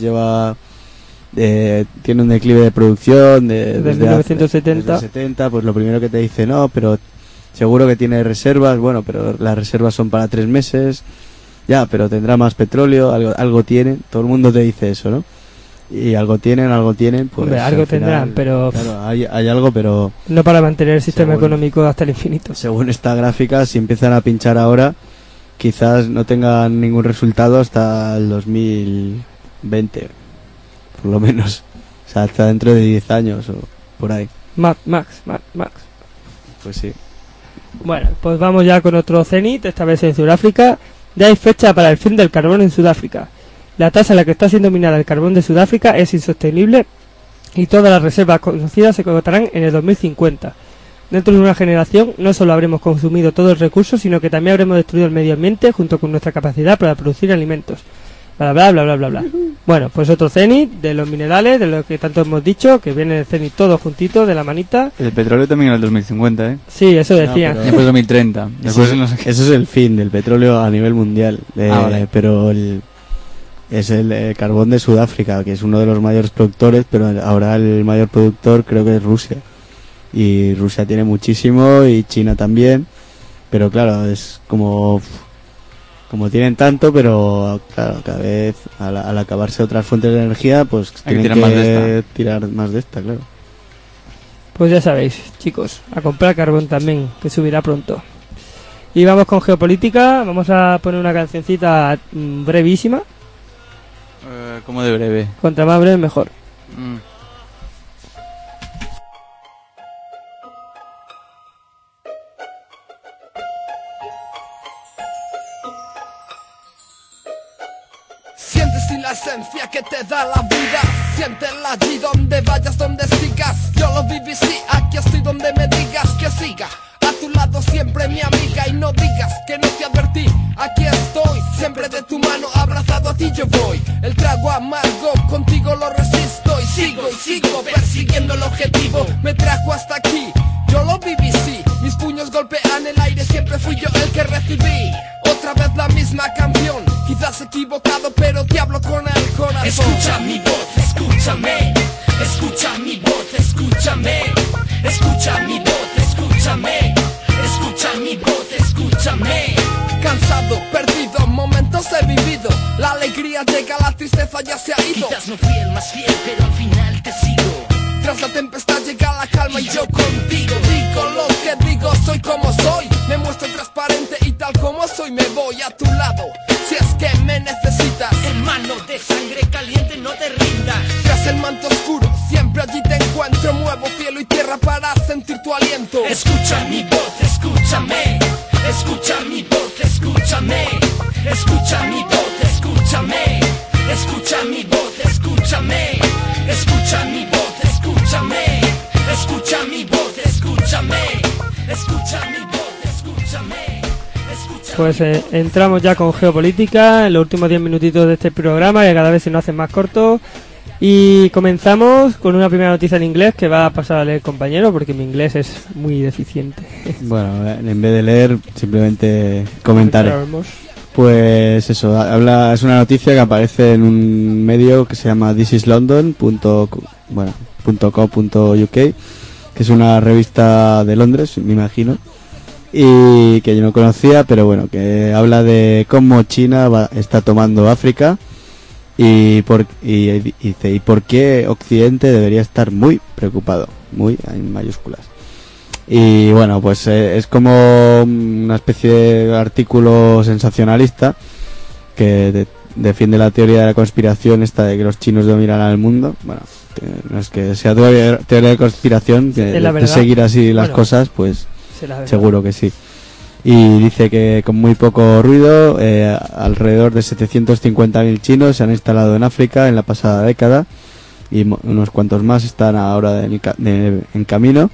tiene un declive de producción desde 1970, pues lo primero que te dice, no, pero seguro que tiene reservas, bueno, pero las reservas son para 3 meses, ya, pero tendrá más petróleo, algo tienen, todo el mundo te dice eso, ¿no? Y algo tienen, pues... Hombre, algo tendrán, pero... Claro, hay algo, pero... No para mantener el sistema económico hasta el infinito. Según esta gráfica, si empiezan a pinchar ahora, quizás no tengan ningún resultado hasta el 2020, por lo menos. O sea, hasta dentro de 10 años o por ahí. Max. Pues sí. Bueno, pues vamos ya con otro cenit, esta vez en Sudáfrica. Ya hay fecha para el fin del carbón en Sudáfrica. La tasa a la que está siendo minada el carbón de Sudáfrica es insostenible y todas las reservas conocidas se agotarán en el 2050. Dentro de una generación no solo habremos consumido todo el recurso, sino que también habremos destruido el medio ambiente junto con nuestra capacidad para producir alimentos. Bla, bla, bla, bla, bla, bla. Bueno, pues otro cenit de los minerales, de lo que tanto hemos dicho, que viene el cenit todo juntito de la manita. El petróleo también en el 2050, ¿eh? Sí, eso decía. No, después 2030. Después eso es el fin del petróleo a nivel mundial. Vale. Pero es el carbón de Sudáfrica, que es uno de los mayores productores, pero ahora el mayor productor creo que es Rusia. Y Rusia tiene muchísimo y China también, pero claro, es como como tienen tanto, pero claro, cada vez al acabarse otras fuentes de energía, pues Hay que tienen tirar que más de esta. tirar más de esta, claro. Pues ya sabéis, chicos, a comprar carbón también, que subirá pronto. Y vamos con geopolítica, vamos a poner una cancioncita brevísima. Como de breve. Contra más breve, mejor. Sientes si la esencia que te da la vida, siéntela allí donde vayas, donde sigas. Yo lo viví, sí, aquí estoy donde me digas que siga. A tu lado siempre mi amiga y no digas que no te advertí. Aquí estoy, siempre de tu mano, abrazado a ti yo voy. El trago amargo, contigo lo resisto y sigo persiguiendo el objetivo. Me trajo hasta aquí, yo lo viví, sí. Mis puños golpean el aire, siempre fui yo el que recibí. Otra vez la misma canción, quizás equivocado, pero te hablo con el corazón. Escucha mi voz, escúchame. Escucha mi voz, escúchame. Escucha mi voz, escúchame. Escucha mi voz, escúchame. Cansado, perdido, momentos he vivido. La alegría llega, la tristeza ya se ha ido. Quizás no fui el más fiel, pero al final te sigo. Tras la tempestad llega la calma y yo contigo. Digo lo que digo, soy como soy. Me muestro transparente y tal como soy me voy a tu lado. Si es que me necesitas, Hermano de sangre caliente, no te rindas. tras el manto oscuro, siempre allí te encuentro. Muevo cielo y tierra para sentir tu aliento. Escucha mi voz, escúchame. Escucha mi voz, escúchame. Escucha mi voz, escúchame. Escucha mi voz, escúchame. Escucha mi voz, escúchame. Escucha mi voz, escúchame. Escucha mi voz, escúchame. Pues entramos ya con geopolítica en los últimos 10 minutitos de este programa, que cada vez se nos hace más corto. Y comenzamos con una primera noticia en inglés que va a pasar a leer el compañero porque mi inglés es muy deficiente. Bueno, en vez de leer, simplemente comentaré. Pues eso, es una noticia que aparece en un medio que se llama thisislondon.co.uk, que es una revista de Londres, me imagino, y que yo no conocía, pero bueno, que habla de cómo China está tomando África y por qué Occidente debería estar muy preocupado, muy en mayúsculas. Y bueno, pues es como una especie de artículo sensacionalista que defiende la teoría de la conspiración esta de que los chinos dominarán el mundo. Bueno, no es que sea teoría de conspiración, que de seguir así las cosas, pues seguro que sí. Y dice que con muy poco ruido, alrededor de 750.000 chinos se han instalado en África en la pasada década y unos cuantos más están ahora en camino.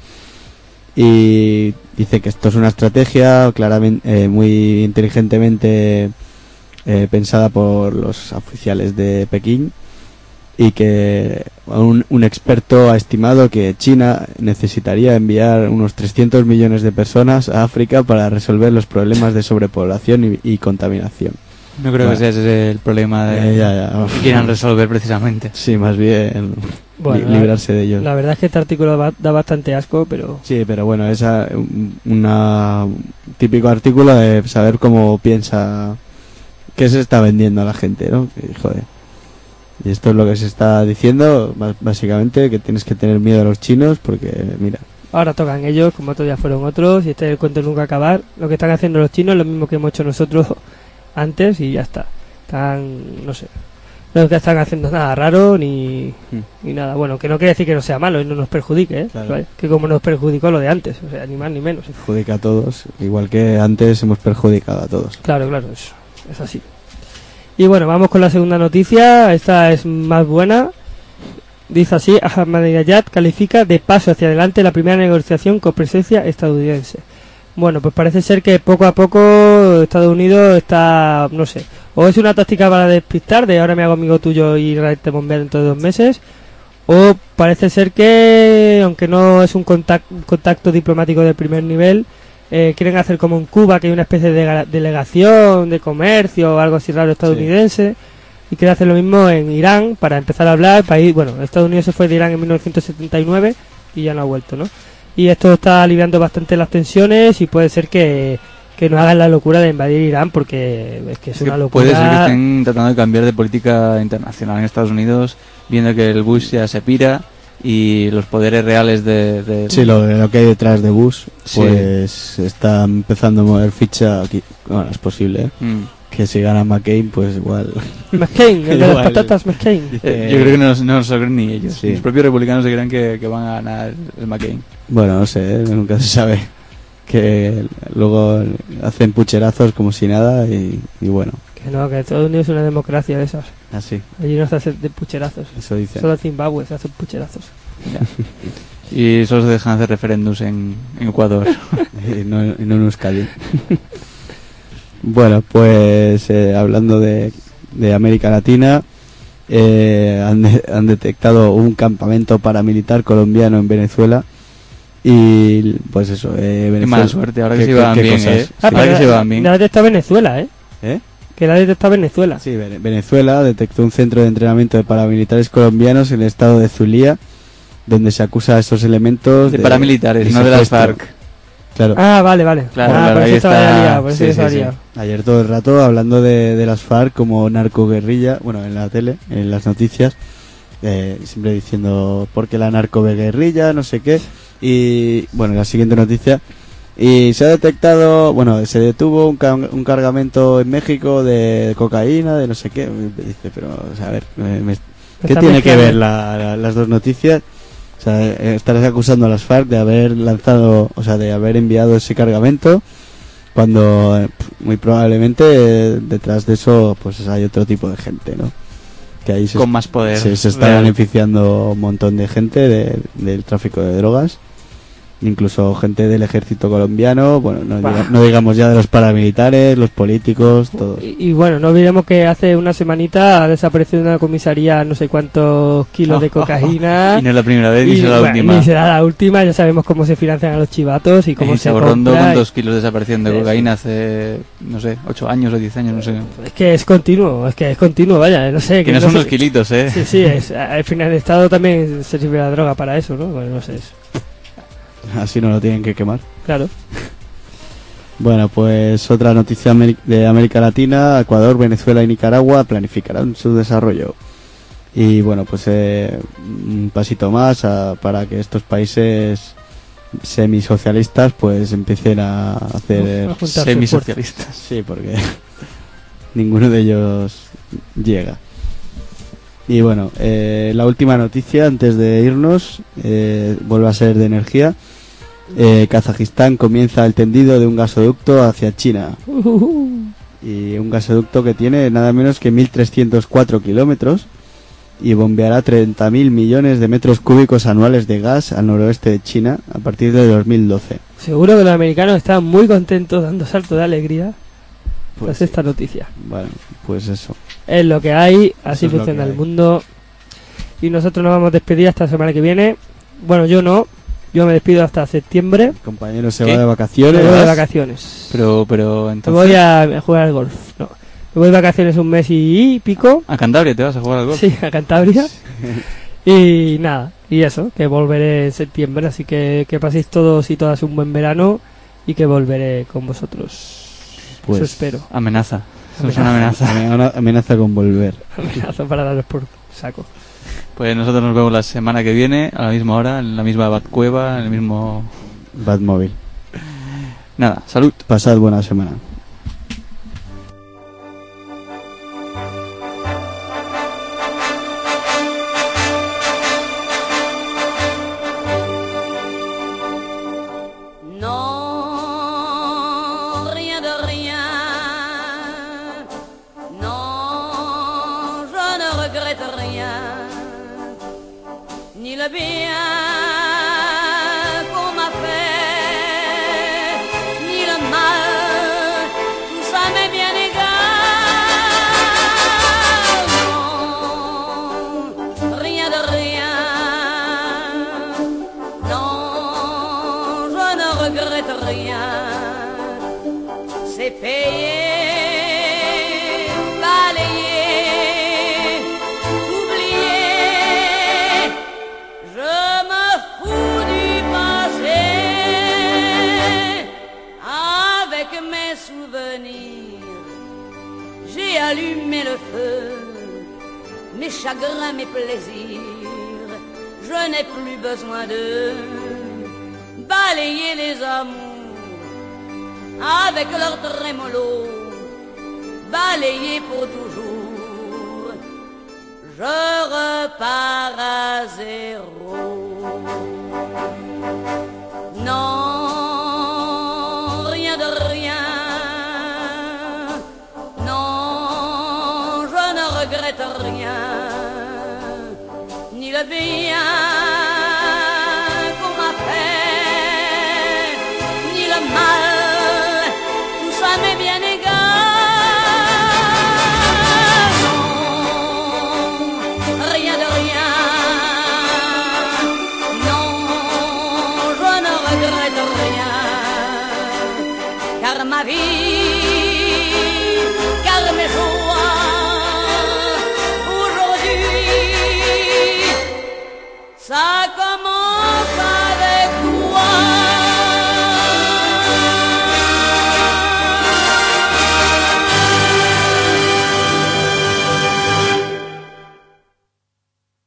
Y dice que esto es una estrategia claramente muy inteligentemente pensada por los oficiales de Pekín, y que un experto ha estimado que China necesitaría enviar unos 300 millones de personas a África para resolver los problemas de sobrepoblación y contaminación. No creo que ese es el problema de que quieran resolver precisamente. Sí, más bien librarse de ellos. La verdad es que este artículo da bastante asco, pero... Sí, pero bueno, es un típico artículo de saber cómo piensa, qué se está vendiendo a la gente, ¿no? Y, joder. Y esto es lo que se está diciendo, básicamente, que tienes que tener miedo a los chinos porque, mira... Ahora tocan ellos, como otros ya fueron otros, y este es el cuento nunca acabar. Lo que están haciendo los chinos es lo mismo que hemos hecho nosotros antes y ya está. No sé, no están haciendo nada raro ni nada. Bueno, que no quiere decir que no sea malo y no nos perjudique, ¿eh? Claro. Que como nos perjudicó lo de antes, o sea, ni más ni menos. Perjudica a todos, igual que antes hemos perjudicado a todos. Claro, es así. Y bueno, vamos con la segunda noticia. Esta es más buena. Dice así: Ahmadinejad califica de paso hacia adelante la primera negociación con presencia estadounidense. Bueno, pues parece ser que poco a poco Estados Unidos está, no sé, o es una táctica para despistar, de ahora me hago amigo tuyo y te bombear dentro de 2 meses, o parece ser que, aunque no es un contacto diplomático de primer nivel, quieren hacer como en Cuba, que hay una especie de delegación de comercio o algo así raro estadounidense, sí. Y quieren hacer lo mismo en Irán para empezar a hablar. Estados Unidos se fue de Irán en 1979 y ya no ha vuelto, ¿no? Y esto está aliviando bastante las tensiones y puede ser que que no hagan la locura de invadir Irán, porque es que es una locura. Puede ser que estén tratando de cambiar de política internacional en Estados Unidos, viendo que el Bush ya se pira y los poderes reales de Sí, lo que hay detrás de Bush, Sí. pues está empezando a mover ficha aquí. Bueno, es posible, ¿eh? Que si gana McCain, pues igual. McCain, el de las Igual. patatas McCain. Yo creo que no se lo creen ni ellos. Sí. Los propios republicanos se creen que van a ganar el McCain. Bueno, no sé, nunca se sabe. Que luego hacen pucherazos como si nada y bueno, Que no, que Estados Unidos es una democracia de esas. así, Allí no se hace de pucherazos. eso dicen. Solo Zimbabue se hacen pucherazos. Y solo se dejan hacer referéndums en Ecuador. Y no en Euskadi. Bueno, pues hablando de América Latina, han detectado un campamento paramilitar colombiano en Venezuela y pues eso, Venezuela. Qué mala suerte, ahora que ¿Qué- se iban qué bien, cosas? ¿eh? Sí. Ahora que se iban bien. La detectado Venezuela, ¿eh? ¿Eh? Que la detectado Venezuela. Sí, Venezuela detectó un centro de entrenamiento de paramilitares colombianos en el estado de Zulia, donde se acusa a esos elementos De paramilitares, no de las secuestro. FARC. Claro. Ah, vale, vale. Claro, Ah, claro, por ahí eso estaba está. ya liado, por eso Sí, yo estaba sí, sí. liado. Ayer todo el rato hablando de las FARC como narcoguerrilla, bueno, en la tele, en las noticias, siempre diciendo porque la narcoguerrilla, no sé qué, y bueno, la siguiente noticia, y se ha detectado, bueno, se detuvo un cargamento en México de cocaína, de no sé qué, dice, pero, o sea, a ver, ¿qué Está tiene que ver mezclado. las dos noticias? O sea, estarás acusando a las FARC de haber lanzado, o sea, de haber enviado ese cargamento, cuando muy probablemente detrás de eso pues hay otro tipo de gente, ¿no? Que ahí Con más poder. se está real. beneficiando un montón de gente del tráfico de drogas, incluso gente del ejército colombiano, bueno, no digamos ya de los paramilitares, los políticos, todos. Y bueno, no olvidemos que hace una semanita ha desaparecido en una comisaría no sé cuántos kilos de cocaína. Y no es la primera vez ni será la bueno, última. ni será la última, ya sabemos cómo se financian a los chivatos y cómo Y se Saborrondo compra. con 2 kilos desapareciendo de Eso. cocaína hace, no sé, 8 años o 10 años, no sé. Es que es continuo, vaya, no sé. Que no no son sé- unos kilitos, ¿eh? Sí, sí, al final del Estado también se sirve la droga para eso, ¿no? Bueno, no sé. Así no lo tienen que quemar. Claro. Bueno, pues otra noticia de América Latina: Ecuador, Venezuela y Nicaragua planificarán su desarrollo. Y bueno, pues un pasito más para que estos países semisocialistas pues empiecen a hacer... A juntarse Semisocialistas. Sí, porque ninguno de ellos llega. Y bueno, la última noticia antes de irnos vuelve a ser de energía. Kazajistán comienza el tendido de un gasoducto hacia China. Y un gasoducto que tiene nada menos que 1.304 kilómetros y bombeará 30.000 millones de metros cúbicos anuales de gas al noroeste de China a partir de 2012. Seguro que los americanos están muy contentos dando salto de alegría Pues tras sí. esta noticia. Bueno, pues eso. Es lo que hay, así es lo funciona que el hay. mundo. Y nosotros nos vamos a despedir hasta la semana que viene. Bueno, yo no. Yo me despido hasta septiembre. El compañero se ¿Qué? va de Me vacaciones. voy de vacaciones. Pero Me entonces... voy a jugar al golf. No. Me voy de vacaciones un mes y pico. A Cantabria te vas a jugar al golf. Sí, a Cantabria. Y nada, y eso, que volveré en septiembre. Así que paséis todos y todas un buen verano. Y que volveré con vosotros. Pues- Eso espero. Amenaza. Eso es una amenaza. Amenaza con volver. Amenazo para daros por saco. Pues nosotros nos vemos la semana que viene, a la misma hora, en la misma Batcueva, en el mismo... Batmóvil. Nada, salud. Pasad buena semana. Non, rien de rien. Non, je ne regrette rien. Ni le bien qu'on m'a fait, ni le mal, tout ça m'est bien égal. Non, rien de rien. Non, je ne regrette rien. C'est payé, balayé, oublié. Je me fous du passé avec mes d'allumer le feu, mes chagrins, mes plaisirs, je n'ai plus besoin de balayer les amours avec leur trémolo, balayer pour toujours, je repars à zéro. Non, rien de rien, non, je ne regrette rien, ni le bien qu'on m'a fait, ni le mal, tout ça m'est bien égal. Non, rien de rien, non, je ne regrette rien, car ma vie, car mes joies, aujourd'hui, ça